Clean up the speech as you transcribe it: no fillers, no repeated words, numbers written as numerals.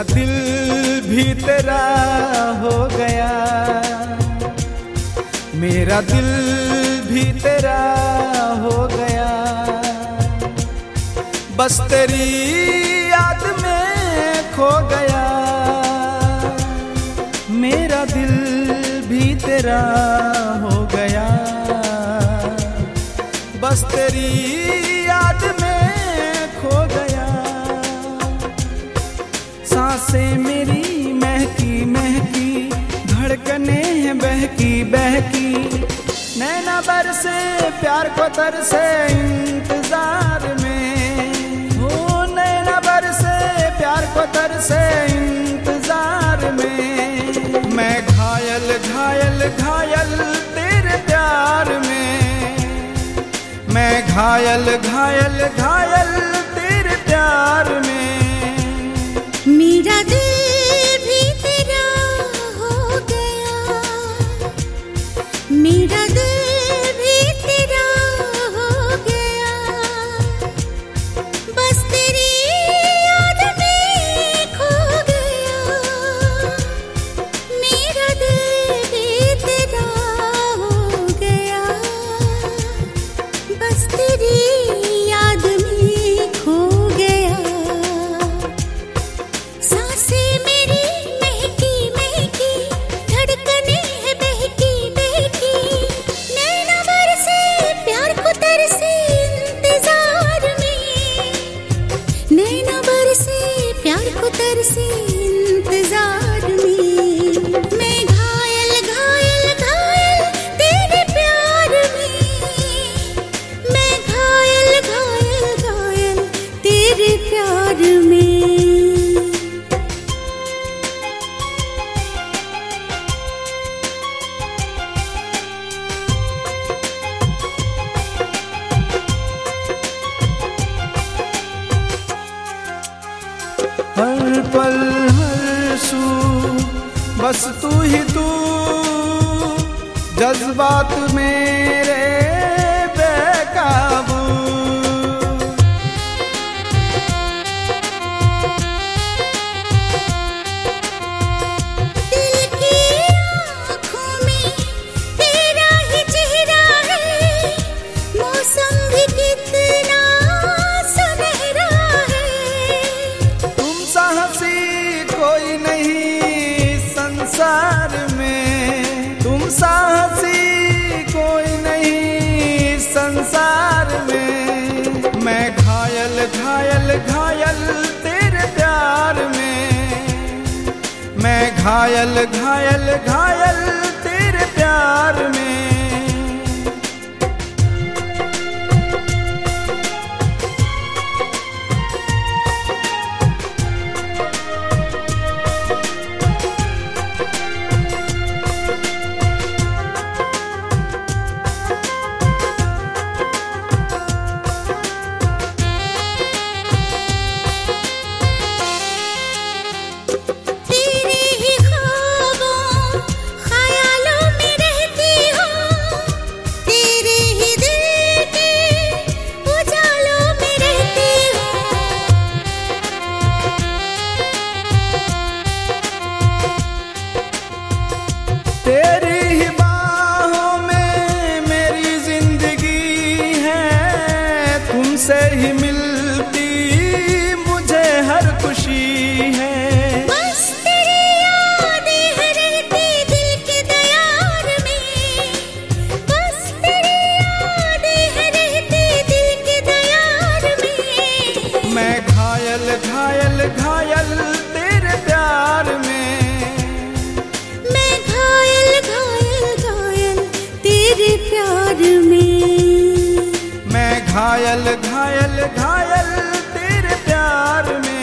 दिल भी तेरा हो गया, मेरा दिल भी तेरा हो गया। बस तेरी याद में खो गया, मेरा दिल भी तेरा हो गया। बस तेरी याद में खो गया। सांसें मेरी महकी महकी, धड़कनें बहकी बहकी, नैना बरसे प्यार को तरसे इंतजार में। हो नैना बरसे प्यार को तरसे इंतजार में। मैं घायल घायल घायल तेरे प्यार में, मैं घायल घायल घायल तेरे प्यार में। मेरा दिल भी तेरा हो गया, मेरा दिल भी तेरा हो गया। बस तेरी याद में खो गया, मेरा दिल भी तेरा हो गया। बस तेरी याद में खो गया। सांसें मेरी महकी महकी, धड़कनें हैं बहकी बहकी, नैना बरसे प्यार को तरसे इंतजार में। नैना बरसे प्यार को तरसे इंतजार में। मैं घायल घायल घायल तेरे प्यार में, मैं घायल घायल घायल तेरे प्यार में। हर पल हर सू बस तू ही तू, जज्बात मेरे बेकाबू। दिल की आँखों में तेरा ही चेहरा है, मौसम भी कितना सुनहरा है। तुम सा हंसी कोई नहीं संसार में, तुम सा हंसी कोई नहीं संसार में। मैं घायल घायल घायल तेरे प्यार में, मैं घायल घायल घायल तेरे प्यार में। तेरे ही ख्वाबों ख्यालों में रहती हूँ, तेरे ही दिल के उजालों में रहती हूँ। तेरी ही बाहों में मेरी जिंदगी है, तुमसे ही मिलती मुझे हर खुशी है। बस तेरी यादें हैं रहती दिल के दयार में, बस तेरी यादें हैं रहती दिल के दयार में। मैं घायल घायल घायल तेरे प्यार में, मैं घायल घायल घायल तेरे प्यार में। मैं घायल घायल घायल तेरे प्यार में।